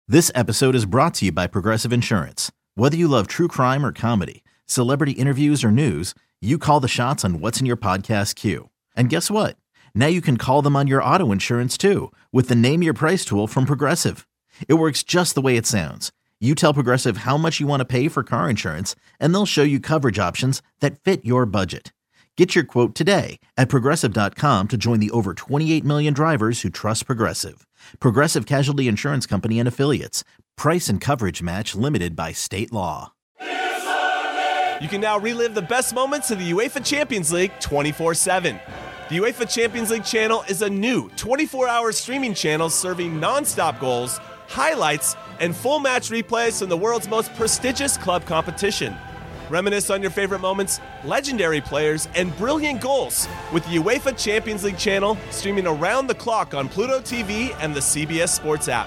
This episode is brought to you by Progressive Insurance. Whether you love true crime or comedy, celebrity interviews or news, you call the shots on what's in your podcast queue. And guess what? Now you can call them on your auto insurance too with the Name Your Price tool from Progressive. It works just the way it sounds. You tell Progressive how much you want to pay for car insurance, and they'll show you coverage options that fit your budget. Get your quote today at Progressive.com to join the over 28 million drivers who trust Progressive. Progressive Casualty Insurance Company and Affiliates. Price and coverage match limited by state law. You can now relive the best moments of the UEFA Champions League 24/7. The UEFA Champions League channel is a new 24-hour streaming channel serving non-stop goals, highlights, and full match replays from the world's most prestigious club competition. Reminisce on your favorite moments, legendary players, and brilliant goals with the UEFA Champions League channel streaming around the clock on Pluto TV and the CBS Sports app.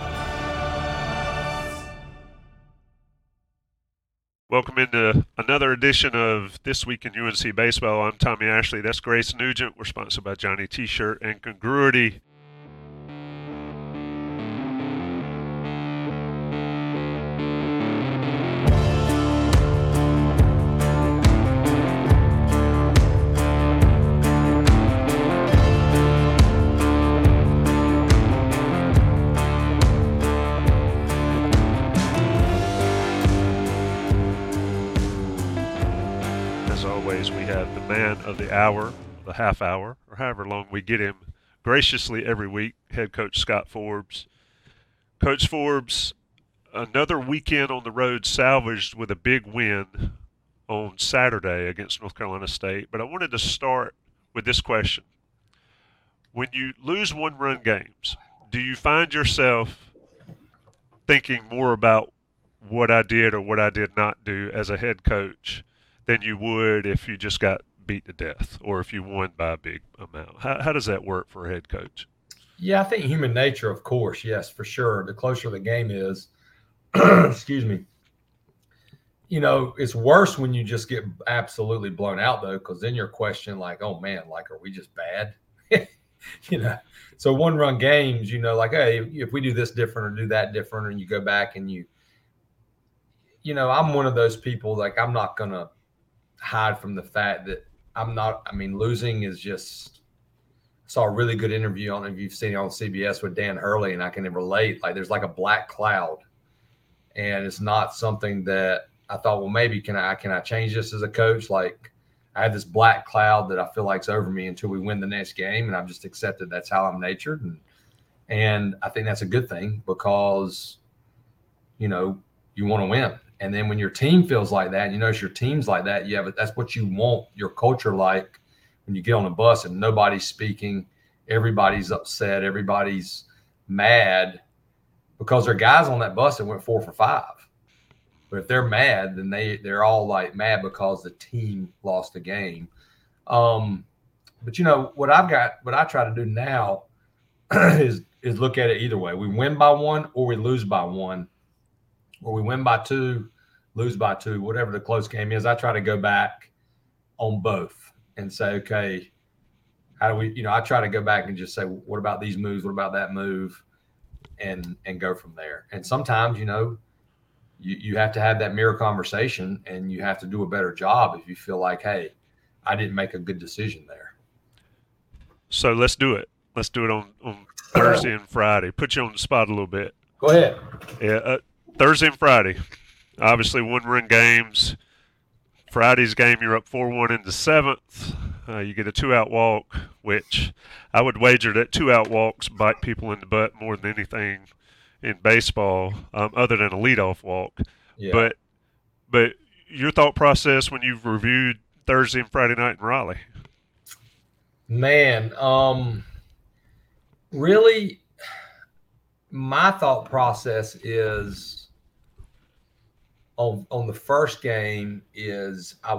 Welcome into another edition of This Week in UNC Baseball. I'm Tommy Ashley. That's Grace Nugent. We're sponsored by Johnny T-Shirt and Congruity. We have the man of the hour, the half hour, or however long we get him graciously every week, head coach Scott Forbes. Coach Forbes, another weekend on the road salvaged with a big win on Saturday against North Carolina State. But I wanted to start with this question. When you lose one-run games, do you find yourself thinking more about what I did or what I did not do as a head coach than you would if you just got beat to death or if you won by a big amount? How does that work for a head coach? Yeah, I think human nature, of course, yes, for sure. The closer the game is, excuse me, you know, it's worse when you just get absolutely blown out, though, because then you're questioning like, oh, man, like, are we just bad? You know, so one-run games, you know, like, hey, if we do this different or do that different, and you go back and you know, I'm one of those people, like, I'm not going to hide from the fact that losing is just – I saw a really good interview, I don't know if you've seen it on CBS with Dan Hurley, and I can relate. Like, there's like a black cloud, and it's not something that I thought, well, maybe can I change this as a coach? Like, I have this black cloud that I feel like's over me until we win the next game, and I've just accepted that's how I'm natured. And I think that's a good thing because, you know, you want to win. And then when your team feels like that, and you notice your team's like that, that's what you want your culture like when you get on a bus and nobody's speaking, everybody's upset, everybody's mad because there are guys on that bus that went 4 for 5. But if they're mad, then they're all like mad because the team lost the game. But you know what I try to do now is look at it either way. We win by 1 or we lose by 1. Or we win by 2, lose by 2, whatever the close game is. I try to go back on both and say, okay, how do we, you know, I try to go back and just say, what about these moves? What about that move? And go from there. And sometimes, you know, you have to have that mirror conversation and you have to do a better job if you feel like, hey, I didn't make a good decision there. So let's do it. Let's do it on Thursday and Friday. Put you on the spot a little bit. Go ahead. Yeah. Thursday and Friday, obviously one-run games. Friday's game, you're up 4-1 in the 7th. You get a 2-out walk, which I would wager that 2-out walks bite people in the butt more than anything in baseball, other than a leadoff walk. Yeah. But your thought process when you've reviewed Thursday and Friday night in Raleigh? Man, really, my thought process is on the first game is I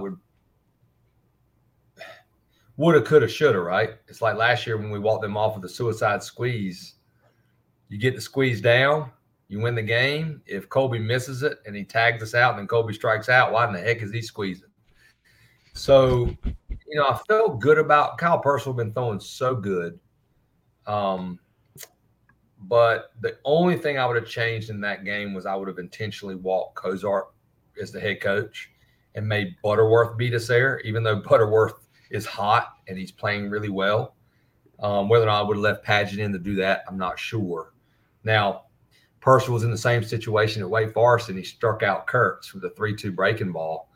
woulda, coulda, shoulda, right? It's like last year when we walked them off with the suicide squeeze. You get the squeeze down, you win the game. If Colby misses it and he tags us out and then Colby strikes out, why in the heck is he squeezing? So, you know, I felt good about Kyle Purcell been throwing so good. But the only thing I would have changed in that game was I would have intentionally walked Kozart as the head coach and made Butterworth beat us there, even though Butterworth is hot and he's playing really well. Whether or not I would have left Padgett in to do that, I'm not sure. Now, Purcell was in the same situation at Wake Forest, and he struck out Kurtz with a 3-2 breaking ball.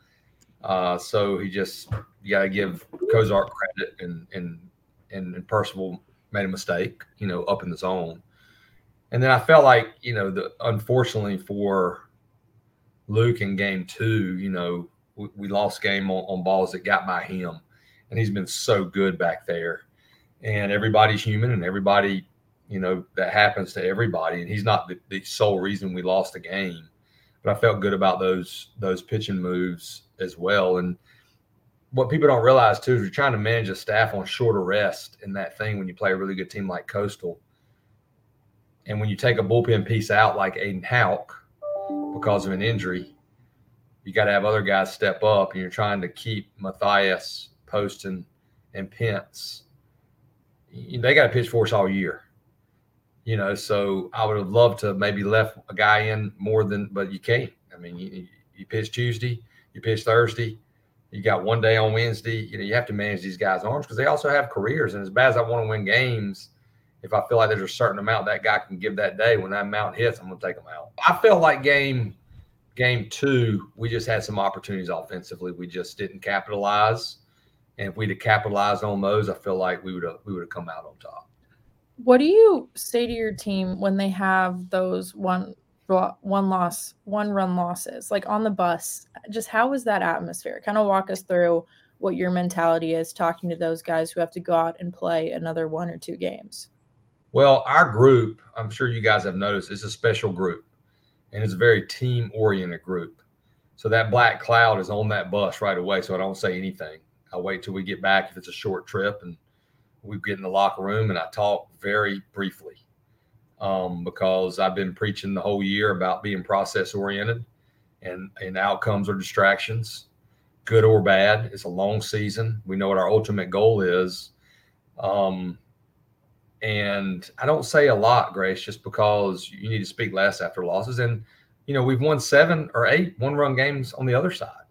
So you got to give Kozart credit, and Percival made a mistake, up in the zone. And then I felt like, unfortunately for Luke in game 2, we lost game on balls that got by him. And he's been so good back there. And everybody's human, and everybody, that happens to everybody. And he's not the sole reason we lost the game. But I felt good about those pitching moves as well. And what people don't realize, too, is you're trying to manage a staff on shorter rest in that thing when you play a really good team like Coastal. And when you take a bullpen piece out like Aiden Houck because of an injury, you got to have other guys step up, and you're trying to keep Matthias, Poston, and Pence. They got to pitch for us all year. So I would have loved to maybe left a guy in more than, but you can't. I mean, you pitch Tuesday, you pitch Thursday, you got one day on Wednesday. You have to manage these guys' arms because they also have careers. And as bad as I want to win games, if I feel like there's a certain amount that guy can give that day, when that amount hits, I'm going to take him out. I felt like game 2, we just had some opportunities offensively. We just didn't capitalize. And if we'd have capitalized on those, I feel like we would have come out on top. What do you say to your team when they have those one run losses, like on the bus? Just how is that atmosphere? Kind of walk us through what your mentality is talking to those guys who have to go out and play another 1 or 2 games. Well, our group, I'm sure you guys have noticed, is a special group, and it's a very team-oriented group. So that black cloud is on that bus right away, so I don't say anything. I wait till we get back if it's a short trip, and we get in the locker room, and I talk very briefly because I've been preaching the whole year about being process-oriented, and outcomes are distractions, good or bad. It's a long season. We know what our ultimate goal is. And I don't say a lot, Grace, just because you need to speak less after losses. And, we've won 7 or 8 one-run games on the other side,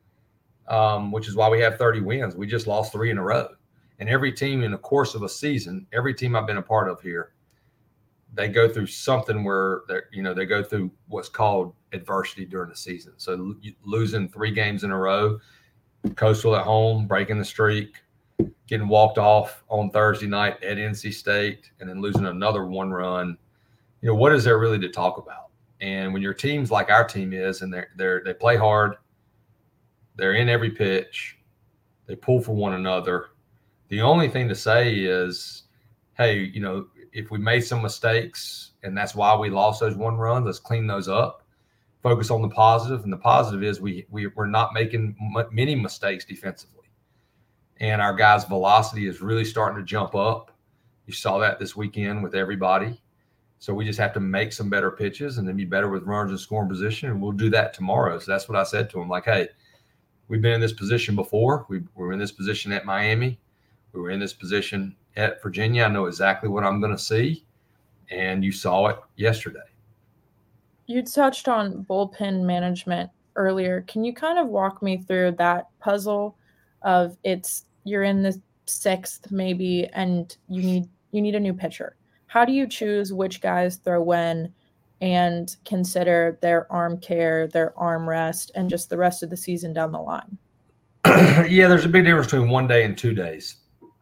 which is why we have 30 wins. We just lost 3 in a row. And every team in the course of a season, every team I've been a part of here, they go through something where they go through what's called adversity during the season. So losing 3 games in a row, Coastal at home, breaking the streak, getting walked off on Thursday night at NC State, and then losing another 1 run. What is there really to talk about? And when your team's like our team is, and they play hard, they're in every pitch, they pull for one another. The only thing to say is, hey, if we made some mistakes and that's why we lost those 1 runs, let's clean those up, focus on the positive. And the positive is we're not making many mistakes defensively. And our guys' velocity is really starting to jump up. You saw that this weekend with everybody. So we just have to make some better pitches and then be better with runners in scoring position, and we'll do that tomorrow. So that's what I said to them. Like, hey, we've been in this position before. We were in this position at Miami. We were in this position at Virginia. I know exactly what I'm going to see, and you saw it yesterday. You touched on bullpen management earlier. Can you kind of walk me through that puzzle of you're in the 6th maybe, and you need a new pitcher? How do you choose which guys throw when and consider their arm care, their arm rest, and just the rest of the season down the line? Yeah, there's a big difference between 1 day and 2 days.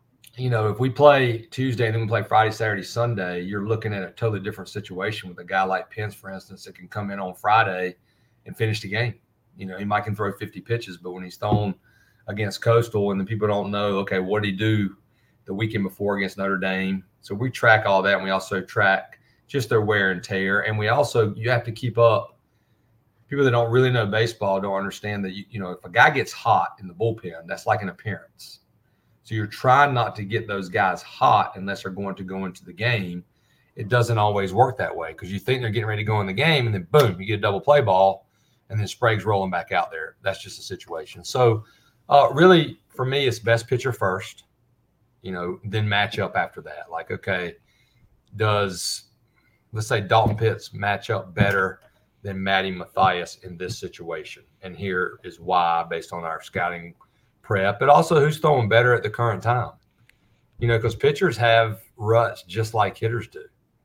If we play Tuesday and then we play Friday, Saturday, Sunday, you're looking at a totally different situation with a guy like Pence, for instance, that can come in on Friday and finish the game. He might can throw 50 pitches, but when he's thrown against Coastal and then people don't know, okay, what did he do the weekend before against Notre Dame? So we track all that, and we also track just their wear and tear. And you have to keep up. People that don't really know baseball don't understand that, if a guy gets hot in the bullpen, that's like an appearance. So you're trying not to get those guys hot unless they're going to go into the game. It doesn't always work that way because you think they're getting ready to go in the game, and then boom, you get a double play ball, and then Sprague's rolling back out there. That's just a situation. So really, for me, it's best pitcher first, then match up after that. Like, okay, does let's say Dalton Pitts match up better than Matty Mathias in this situation. And here is why, based on our scouting prep, but also who's throwing better at the current time. Because pitchers have ruts just like hitters do.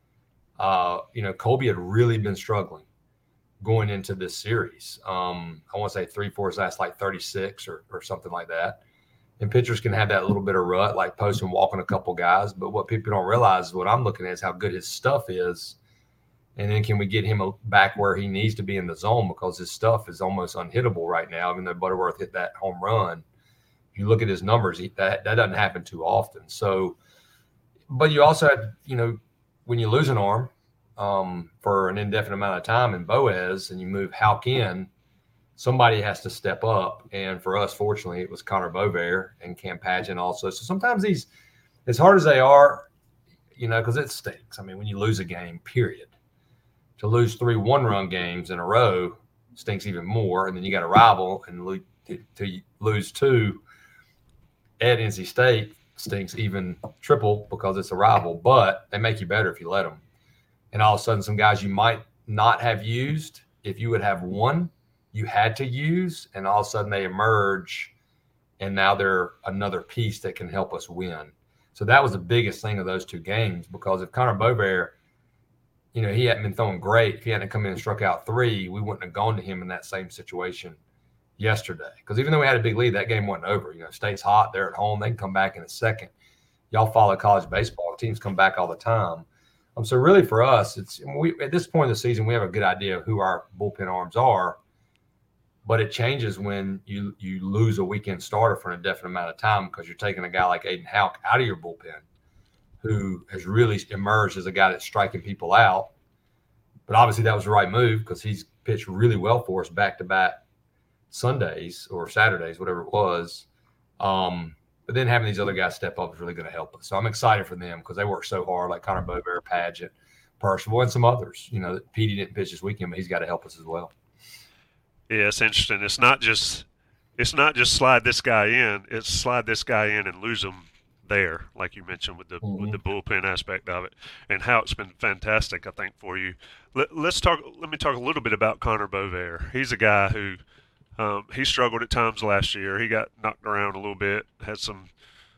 Colby had really been struggling going into this series. I want to say 3-4 his last like 36 or something like that. And pitchers can have that little bit of rut, like posting, walking a couple guys. But what people don't realize is what I'm looking at is how good his stuff is. And then can we get him back where he needs to be in the zone, because his stuff is almost unhittable right now, even though Butterworth hit that home run. If you look at his numbers, that doesn't happen too often. So, but you also have, when you lose an arm for an indefinite amount of time in Boaz and you move Houck in, somebody has to step up. And for us, fortunately, it was Connor Bovair and Cam Pageant also. So sometimes these, as hard as they are, because it stinks. I mean, when you lose a game, period. To lose 3 one-run games in a row stinks even more. And then you got a rival, and to lose 2 at NC State stinks even triple because it's a rival. But they make you better if you let them. And all of a sudden, some guys you might not have used, if you would have one, you had to use, and all of a sudden they emerge, and now they're another piece that can help us win. So that was the biggest thing of those 2 games, because if Connor Bovair, he hadn't been throwing great, if he hadn't come in and struck out 3, we wouldn't have gone to him in that same situation yesterday. Because even though we had a big lead, that game wasn't over. State's hot, they're at home, they can come back in a second. Y'all follow college baseball, teams come back all the time. So really for us, at this point in the season, we have a good idea of who our bullpen arms are, but it changes when you lose a weekend starter for an indefinite amount of time, because you're taking a guy like Aiden Houck out of your bullpen, who has really emerged as a guy that's striking people out. But obviously that was the right move, because he's pitched really well for us back-to-back Sundays or Saturdays, whatever it was. But then having these other guys step up is really going to help us. So I'm excited for them, because they work so hard, like Connor Bovair, Pageant, Percival, and some others. Petey didn't pitch this weekend, but he's got to help us as well. Yeah, it's interesting. It's not just slide this guy in. It's slide this guy in and lose him there, like you mentioned with the bullpen aspect of it. And Houck's been fantastic, I think, for you. Let me talk a little bit about Connor Bovair. He's a guy who he struggled at times last year. He got knocked around a little bit, had some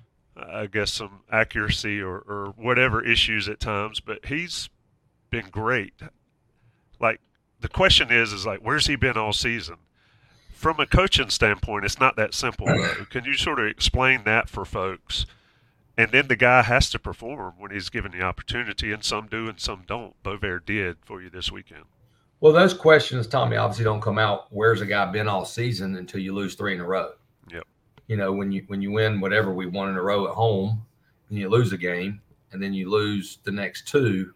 accuracy or whatever issues at times, but he's been great. Like, the question is like, where's he been all season? From a coaching standpoint, it's not that simple, though. Can you sort of explain that for folks? And then the guy has to perform when he's given the opportunity, and some do and some don't. Bovair did for you this weekend. Well, those questions, Tommy, obviously don't come out, where's a guy been all season, until you lose 3 in a row. Yep. When you win whatever we won in a row at home, and you lose a game, and then you lose the next 2,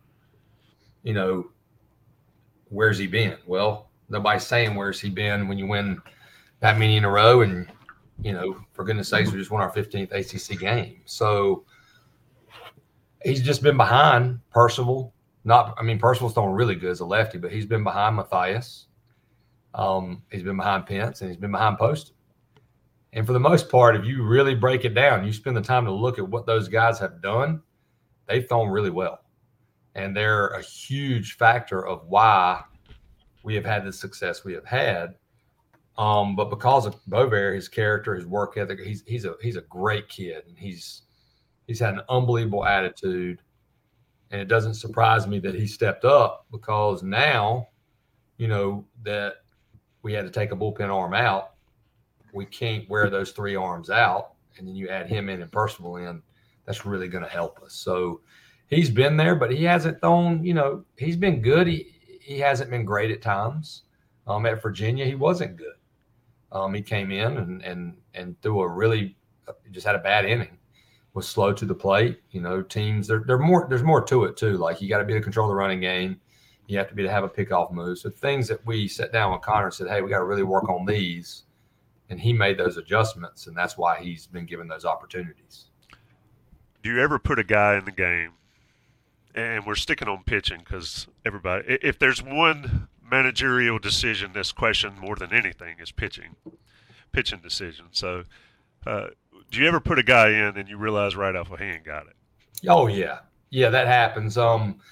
where's he been? Well, nobody's saying where's he been when you win that many in a row, and for goodness sakes, we just won our 15th ACC game. So he's just been behind Percival. Percival's throwing really good as a lefty, but he's been behind Mathias. He's been behind Pence, and he's been behind Poston. And for the most part, if you really break it down, you spend the time to look at what those guys have done, they've thrown really well. And they're a huge factor of why we have had the success we have had. But because of Bovair, his character, his work ethic, he's a great kid, and he's had an unbelievable attitude. And it doesn't surprise me that he stepped up, because now, that we had to take a bullpen arm out, we can't wear those 3 arms out, and then you add him in and Percival in. That's really going to help us. So he's been there, but he hasn't thrown. He's been good. He hasn't been great at times. At Virginia, he wasn't good. He came in and threw just had a bad inning. Was slow to the plate. Teams, there's more to it too. Like, you got to be able to control the running game. You have to be able to have a pickoff move. So things that we sat down with Connor and said, hey, we got to really work on these. And he made those adjustments, and that's why he's been given those opportunities. Do you ever put a guy in the game, and we're sticking on pitching because everybody, if there's one managerial decision that's questioned more than anything, is pitching decision. So do you ever put a guy in and you realize right off, well, he ain't got it? Oh, yeah. Yeah, that happens.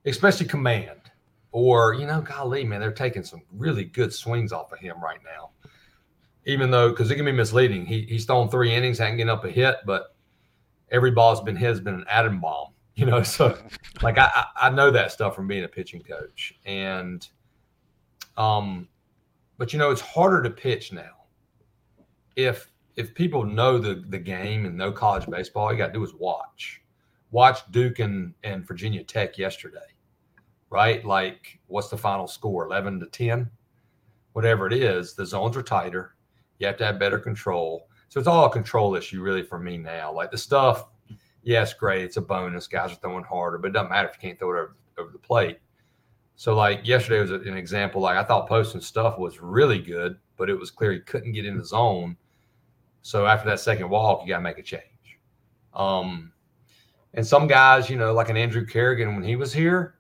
especially command. Or, golly, man, they're taking some really good swings off of him right now. Even though, because it can be misleading. He's thrown 3 innings, hasn't getting up a hit, but every ball's been hit has been an atom bomb. So like I know that stuff from being a pitching coach. And but it's harder to pitch now. If people know the game and know college baseball, all you gotta do is watch Duke and Virginia Tech yesterday, right? Like, what's the final score? 11-10, whatever it is. The zones are tighter. You have to have better control. So it's all a control issue really for me now. Like the stuff, yes, great. It's a bonus. Guys are throwing harder, but it doesn't matter if you can't throw it over the plate. So like yesterday was an example. Like I thought Poston's stuff was really good, but it was clear he couldn't get in the zone. So after that second walk, you got to make a change. And some guys, like an Andrew Kerrigan, when he was here,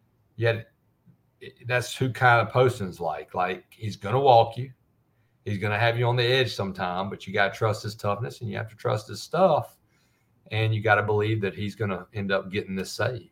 that's who kind of Poston's like. Like he's going to walk you. He's going to have you on the edge sometime, but you got to trust his toughness and you have to trust his stuff. And you got to believe that he's going to end up getting this save.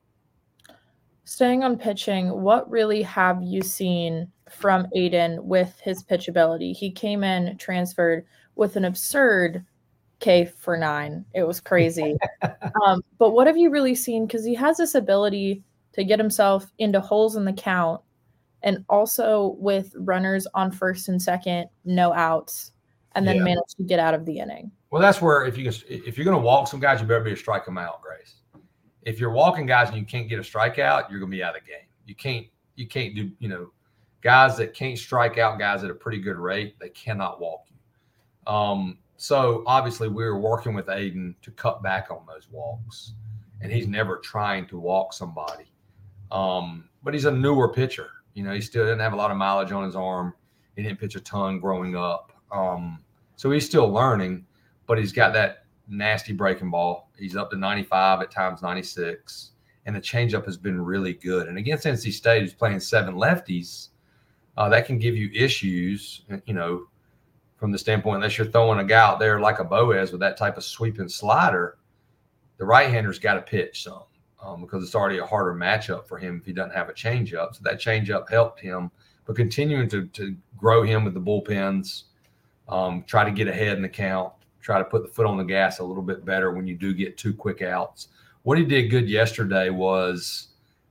Staying on pitching, what really have you seen from Aiden with his pitch ability? He came in, transferred with an absurd K for 9. It was crazy. But what have you really seen? Because he has this ability to get himself into holes in the count, and also with runners on first and second, no outs, and then manage to get out of the inning. Well, that's where if you're going to walk some guys, you better be to strike them out, Grace. If you're walking guys and you can't get a strikeout, you're going to be out of the game. You can't do, guys that can't strike out guys at a pretty good rate, they cannot walk you. So obviously we were working with Aiden to cut back on those walks, and he's never trying to walk somebody. But he's a newer pitcher. He still didn't have a lot of mileage on his arm. He didn't pitch a ton growing up. So he's still learning, but he's got that nasty breaking ball. He's up to 95, at times 96, and the changeup has been really good. And against NC State, who's playing 7 lefties, that can give you issues, from the standpoint, unless you're throwing a guy out there like a Boaz with that type of sweeping slider, the right-hander's got to pitch some. Because it's already a harder matchup for him if he doesn't have a changeup. So that changeup helped him, but continuing to grow him with the bullpens, try to get ahead in the count, try to put the foot on the gas a little bit better when you do get 2 quick outs. What he did good yesterday was,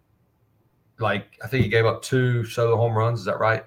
I think he gave up 2 solo home runs. Is that right?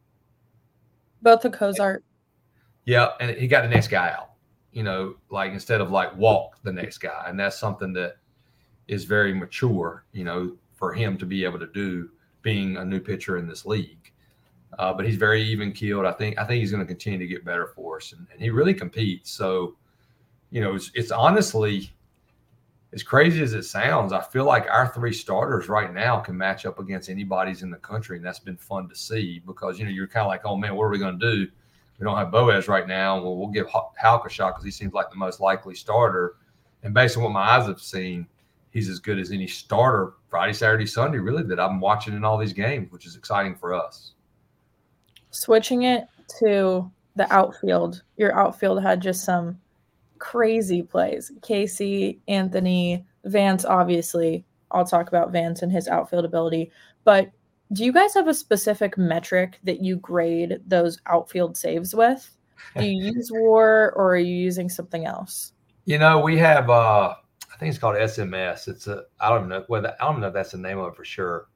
Both the Cozart. Yeah, and he got the next guy out, instead of walk the next guy. And that's something that is very mature, for him to be able to do, being a new pitcher in this league. But he's very even keeled. I think he's going to continue to get better for us, and he really competes. So, it's honestly, as crazy as it sounds, I feel like our 3 starters right now can match up against anybody's in the country, and that's been fun to see because you're kind of like, oh man, what are we going to do? We don't have Boaz right now. Well, we'll give Houck a shot because he seems like the most likely starter, and based on what my eyes have seen, he's as good as any starter Friday, Saturday, Sunday, really, that I'm watching in all these games, which is exciting for us. Switching it to the outfield, your outfield had just some crazy plays. Casey, Anthony, Vance, obviously. I'll talk about Vance and his outfield ability. But do you guys have a specific metric that you grade those outfield saves with? Do you use WAR, or are you using something else? We have I think it's called SMS. I don't know if that's the name of it for sure.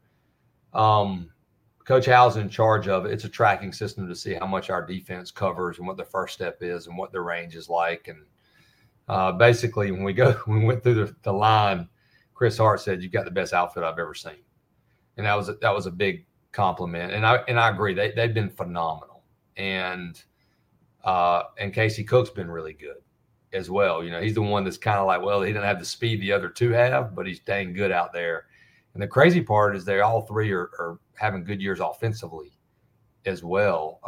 Coach Hal's in charge of it. It's a tracking system to see how much our defense covers and what the first step is and what the range is like. And basically, when we went through the line, Chris Hart said, "You've got the best outfit I've ever seen," and that was a big compliment. And I agree. They've been phenomenal. And Casey Cook's been really good as well. He's the one that's kind of like, well, he doesn't have the speed the other 2 have, but he's dang good out there. And the crazy part is they all 3 are having good years offensively as well.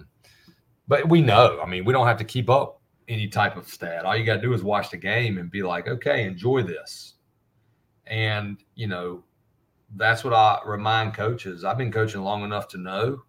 But we know, we don't have to keep up any type of stat. All you got to do is watch the game and be like, okay, enjoy this. And, that's what I remind coaches. I've been coaching long enough to know,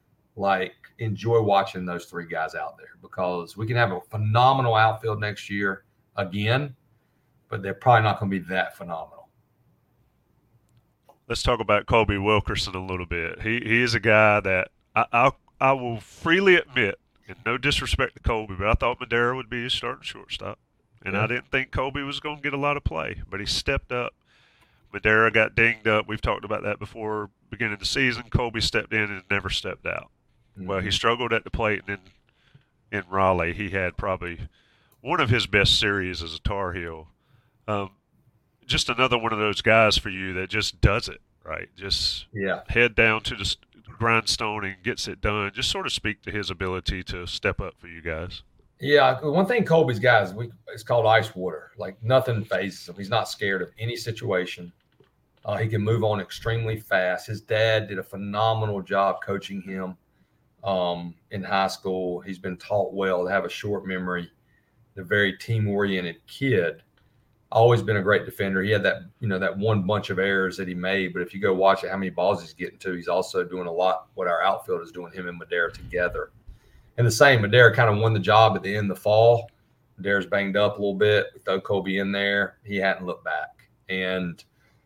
enjoy watching those 3 guys out there, because we can have a phenomenal outfield next year again, but they're probably not going to be that phenomenal. let's talk about Colby Wilkerson a little bit. He is a guy that I will freely admit, and no disrespect to Colby, but I thought Madera would be his starting shortstop. And I didn't think Colby was going to get a lot of play, but he stepped up. Madera got dinged up. We've talked about that before. Beginning of the season, Colby stepped in and never stepped out. Mm-hmm. Well, he struggled at the plate, and then in Raleigh, he had probably one of his best series as a Tar Heel. Just another one of those guys for you that just does it, right? Just head down to the grindstone and gets it done. Just sort of speak to his ability to step up for you guys. Yeah, one thing Colby's got is it's called ice water. Like, nothing phases him. He's not scared of any situation. He can move on extremely fast. His dad did a phenomenal job coaching him in high school. He's been taught well to have a short memory, a very team-oriented kid. Always been a great defender. He had that one bunch of errors that he made, but if you go watch it, how many balls he's getting to, he's also doing a lot what our outfield is doing, him and Madera together. And the same, Madera kind of won the job at the end of the fall. Madera's banged up a little bit. We throw Colby in there. He hadn't looked back. And,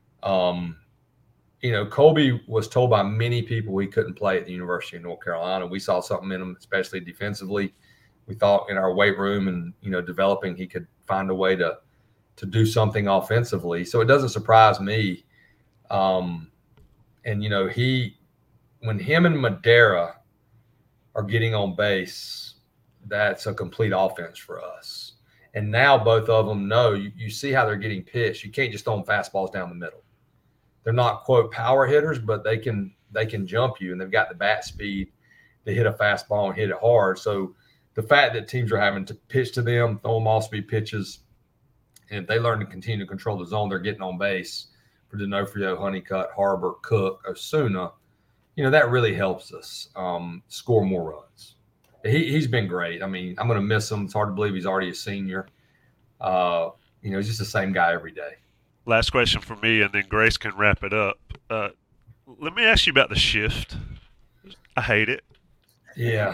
Colby was told by many people he couldn't play at the University of North Carolina. We saw something in him, especially defensively. We thought in our weight room and, developing, he could find a way to do something offensively. So it doesn't surprise me. When him and Madera are getting on base, that's a complete offense for us. And now both of them know, you see how they're getting pitched. You can't just throw them fastballs down the middle. They're not, quote, power hitters, but they can jump you, and they've got the bat speed to hit a fastball and hit it hard. So the fact that teams are having to pitch to them, throw them off-speed pitches, and if they learn to continue to control the zone, they're getting on base for D'Onofrio, Honeycutt, Harbor, Cook, Osuna. That really helps us score more runs. He's been great. I mean, I'm going to miss him. It's hard to believe he's already a senior. He's just the same guy every day. Last question for me, and then Grace can wrap it up. Let me ask you about the shift. I hate it. Yeah.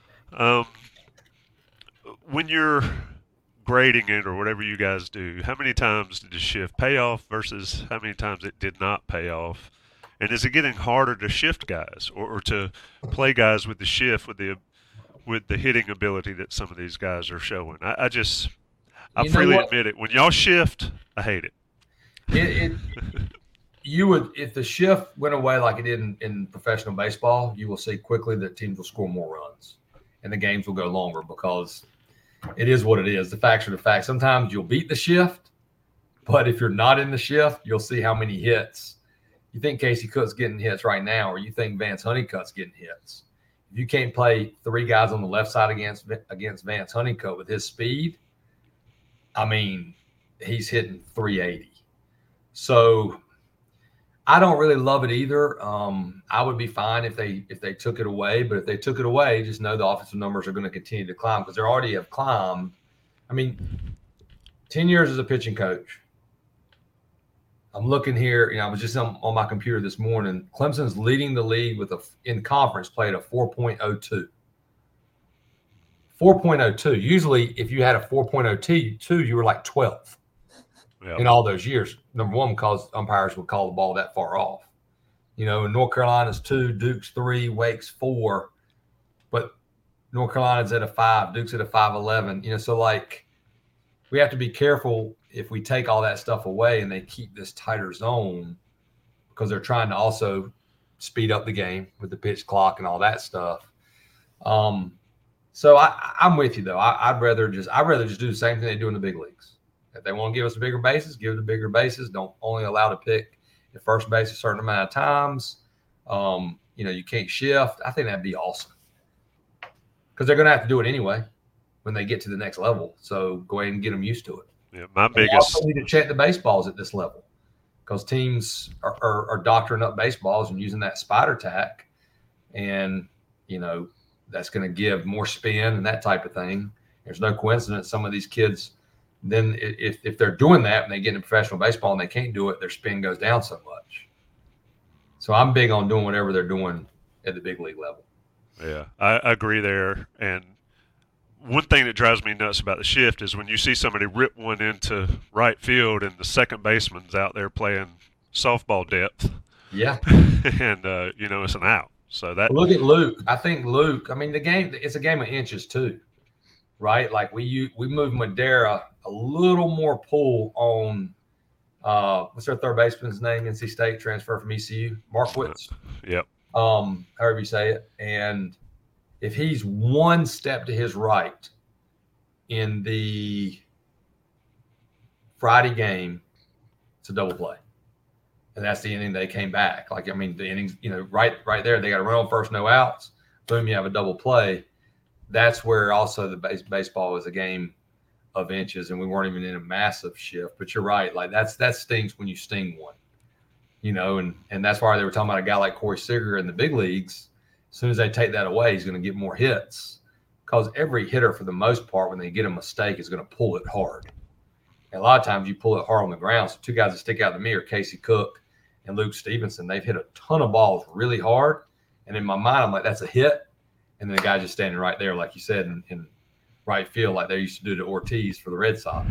When you're grading it or whatever you guys do, how many times did the shift pay off versus how many times it did not pay off? And is it getting harder to shift guys or to play guys with the shift with the hitting ability that some of these guys are showing? I freely admit it. When y'all shift, I hate it. You would, if the shift went away like it did in professional baseball, you will see quickly that teams will score more runs and the games will go longer because it is what it is. The facts are the facts. Sometimes you'll beat the shift, but if you're not in the shift, you'll see how many hits. You think Casey Cook's getting hits right now, or you think Vance Honeycutt's getting hits. If you can't play three guys on the left side against Vance Honeycutt with his speed, I mean, he's hitting 380. So I don't really love it either. I would be fine if they took it away, but if they took it away, just know the offensive numbers are going to continue to climb because they already have climbed. I mean, 10 years as a pitching coach. I'm looking here, I was just on my computer this morning. Clemson's leading the league with in conference play at a 4.02. 4.02. Usually, if you had a 4.02, you were like 12 in all those years. Number one, because umpires would call the ball that far off. In North Carolina's 2, Duke's 3, Wake's 4, but North Carolina's at a 5, Duke's at a 5.11. So we have to be careful if we take all that stuff away and they keep this tighter zone because they're trying to also speed up the game with the pitch clock and all that stuff. So I'm with you though. I'd rather just do the same thing they do in the big leagues. If they want to give us bigger bases, give it the bigger bases. Don't only allow to pick at first base a certain amount of times. You can't shift. I think that'd be awesome because they're going to have to do it anyway when they get to the next level. So go ahead and get them used to it. Yeah, my biggest. We also need to check the baseballs at this level because teams are doctoring up baseballs and using that spider tack, and that's going to give more spin and that type of thing. There's no coincidence some of these kids. Then if they're doing that and they get into professional baseball and they can't do it, their spin goes down so much. So I'm big on doing whatever they're doing at the big league level. Yeah, I agree there. And one thing that drives me nuts about the shift is when you see somebody rip one into right field and the second baseman's out there playing softball depth Yeah. and it's an out. So that look at Luke. I think Luke. I mean, it's a game of inches too, right? Like we moved Madera a little more pull on. What's their third baseman's name? NC State transfer from ECU, Markowitz. Yep. However you say it. And if he's one step to his right in the Friday game, it's a double play. And that's the inning they came back. Like, I mean, the innings, right there, they got to run on first, no outs. Boom, you have a double play. That's where also the baseball is a game of inches, and we weren't even in a massive shift. But you're right. Like, that stings when you sting one, and that's why they were talking about a guy like Corey Seager in the big leagues. As soon as they take that away, he's going to get more hits because every hitter, for the most part, when they get a mistake, is going to pull it hard. And a lot of times you pull it hard on the ground. So two guys that stick out to me are Casey Cook and Luke Stevenson. They've hit a ton of balls really hard. And in my mind, I'm like, that's a hit. And then the guy just standing right there, like you said, in right field, like they used to do to Ortiz for the Red Sox.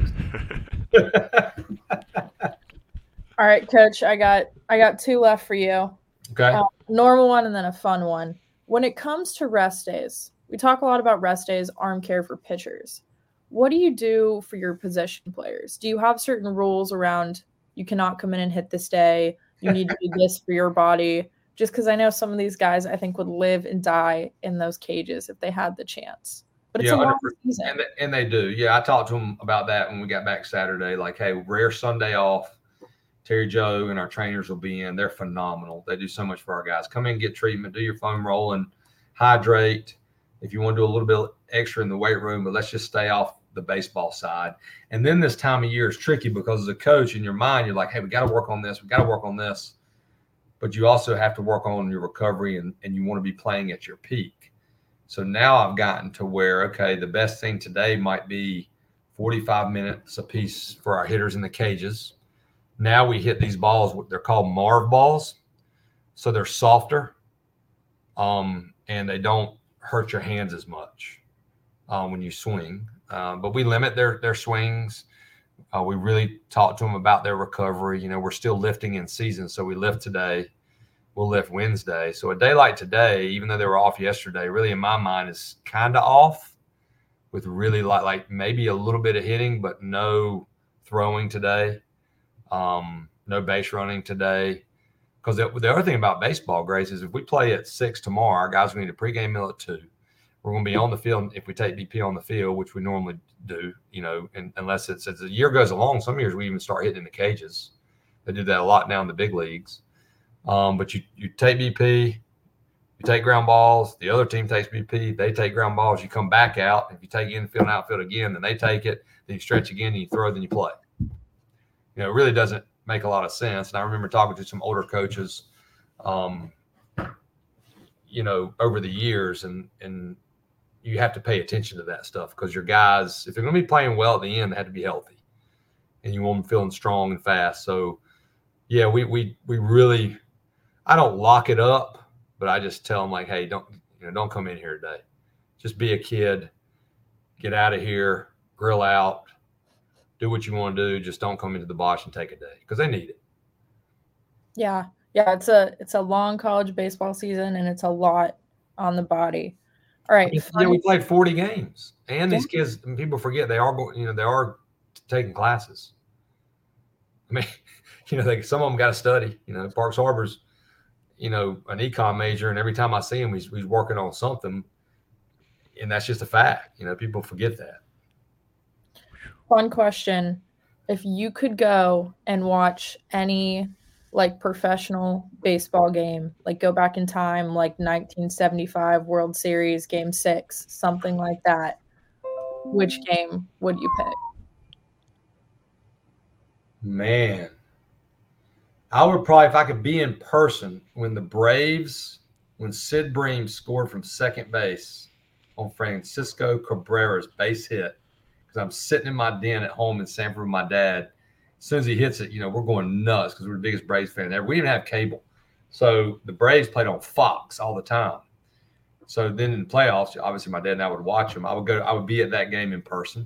All right, Coach, I got two left for you. Okay. Normal one and then a fun one. When it comes to rest days, we talk a lot about rest days, arm care for pitchers. What do you do for your position players? Do you have certain rules around you cannot come in and hit this day? You need to do this for your body. Just because I know some of these guys, I think, would live and die in those cages if they had the chance. But it's a long season. And they do. Yeah, I talked to them about that when we got back Saturday. Like, hey, rare Sunday off. Terry Joe and our trainers will be in. They're phenomenal. They do so much for our guys. Come in, get treatment, do your foam rolling, hydrate. If you want to do a little bit extra in the weight room, but let's just stay off the baseball side. And then this time of year is tricky because as a coach, in your mind, you're like, hey, we got to work on this. We got to work on this. But you also have to work on your recovery and you want to be playing at your peak. So now I've gotten to where, okay, the best thing today might be 45 minutes a piece for our hitters in the cages. Now we hit these balls, they're called Marv balls. So they're softer and they don't hurt your hands as much when you swing. But we limit their swings. We really talk to them about their recovery. We're still lifting in season, so we lift today. We'll lift Wednesday. So a day like today, even though they were off yesterday, really in my mind is kind of off with really like maybe a little bit of hitting, but no throwing today. No base running today. Because the other thing about baseball, Grace, is if we play at 6 tomorrow, our guys will need a pregame meal at 2. We're going to be on the field if we take BP on the field, which we normally do, and unless it's as the year goes along, some years we even start hitting in the cages. They do that a lot now in the big leagues. But you take BP, you take ground balls, the other team takes BP, they take ground balls, you come back out. If you take infield and outfield again, then they take it, then you stretch again, and you throw, then you play. It really doesn't make a lot of sense. And I remember talking to some older coaches, over the years, and you have to pay attention to that stuff because your guys, if they're going to be playing well at the end, they have to be healthy, and you want them feeling strong and fast. So, yeah, we really, I don't lock it up, but I just tell them like, hey, don't come in here today. Just be a kid, get out of here, grill out, do what you want to do. Just don't come into the box and take a day because they need it. Yeah, it's a long college baseball season, and it's a lot on the body. All right. Yeah, we played 40 games, and these kids, and people forget they are going. They are taking classes. I mean, some of them got to study. Parks Harbor's, an econ major, and every time I see him, he's working on something, and that's just a fact. People forget that. Fun question: if you could go and watch any professional baseball game, go back in time, 1975 World Series Game 6, something like that, which game would you pick? Man, I would probably, if I could be in person, when Sid Bream scored from second base on Francisco Cabrera's base hit, because I'm sitting in my den at home in Sanford with my dad. As soon as he hits it, we're going nuts because we're the biggest Braves fan ever. We didn't have cable. So the Braves played on Fox all the time. So then in the playoffs, obviously my dad and I would watch them. I would be at that game in person.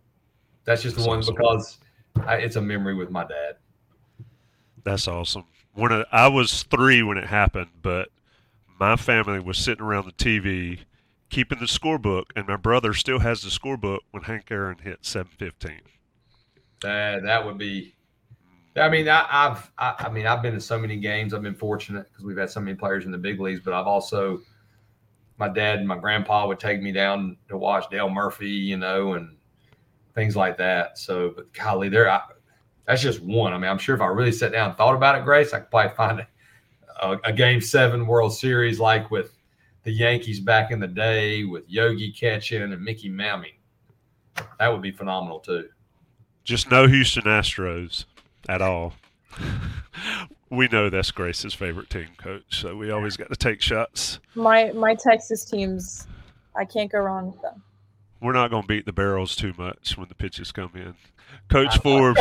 That's just the one because it's a memory with my dad. That's awesome. I was 3 when it happened, but my family was sitting around the TV keeping the scorebook, and my brother still has the scorebook when Hank Aaron hit 7:15. That would be. I mean, I've been to so many games. I've been fortunate because we've had so many players in the big leagues, but I've also, my dad and my grandpa would take me down to watch Dale Murphy, and things like that. So, but golly, that's just one. I mean, I'm sure if I really sat down and thought about it, Grace, I could probably find a Game 7 World Series like with the Yankees back in the day with Yogi catching and Mickey Manning. That would be phenomenal too. Just no Houston Astros at all. We know that's Grace's favorite team, Coach, so we always got to take shots. My Texas teams, I can't go wrong with them. We're not going to beat the barrels too much when the pitches come in. Coach Forbes.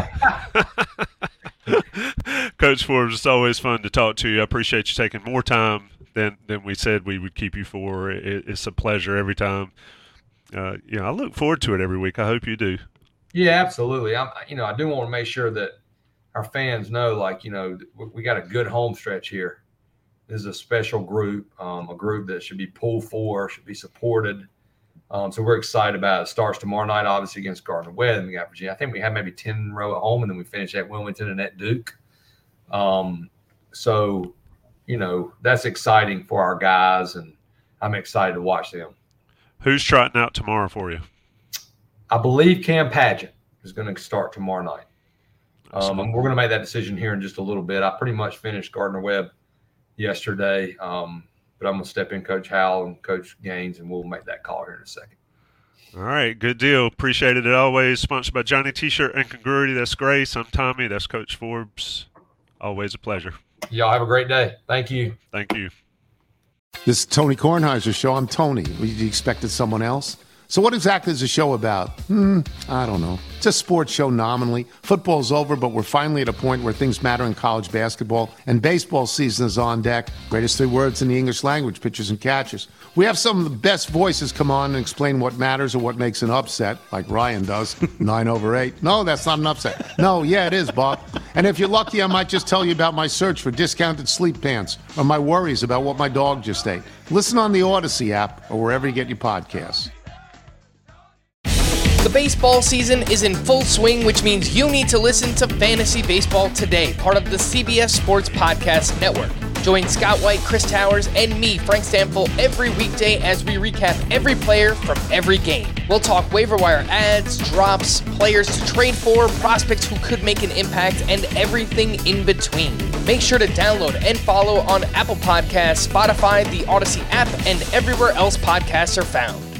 Coach Forbes, it's always fun to talk to you. I appreciate you taking more time than we said we would keep you for. It's a pleasure every time. I look forward to it every week. I hope you do. Yeah, absolutely. I do want to make sure that our fans know, we got a good home stretch here. This is a special group, a group that should be pulled for, should be supported. So we're excited about it. It starts tomorrow night, obviously, against Gardner-Webb. And we got Virginia. I think we have maybe 10 in a row at home, and then we finish at Wilmington and at Duke. So, that's exciting for our guys, and I'm excited to watch them. Who's trotting out tomorrow for you? I believe Cam Padgett is going to start tomorrow night. And we're going to make that decision here in just a little bit. I pretty much finished Gardner-Webb yesterday, but I'm going to step in Coach Howell and Coach Gaines, and we'll make that call here in a second. All right, good deal. Appreciate it always. Sponsored by Johnny T-Shirt and Congruity. That's Grace. I'm Tommy. That's Coach Forbes. Always a pleasure. Y'all have a great day. Thank you. Thank you. This is Tony Kornheiser's show. I'm Tony. You expected someone else? So what exactly is the show about? I don't know. It's a sports show nominally. Football's over, but we're finally at a point where things matter in college basketball, and baseball season is on deck. Greatest 3 words in the English language, pitchers and catchers. We have some of the best voices come on and explain what matters or what makes an upset, like Ryan does. 9/8. No, that's not an upset. No, yeah, it is, Bob. And if you're lucky, I might just tell you about my search for discounted sleep pants or my worries about what my dog just ate. Listen on the Odyssey app or wherever you get your podcasts. The baseball season is in full swing, which means you need to listen to Fantasy Baseball Today, part of the CBS Sports Podcast Network. Join Scott White, Chris Towers, and me, Frank Stample, every weekday as we recap every player from every game. We'll talk waiver wire ads, drops, players to trade for, prospects who could make an impact, and everything in between. Make sure to download and follow on Apple Podcasts, Spotify, the Odyssey app, and everywhere else podcasts are found.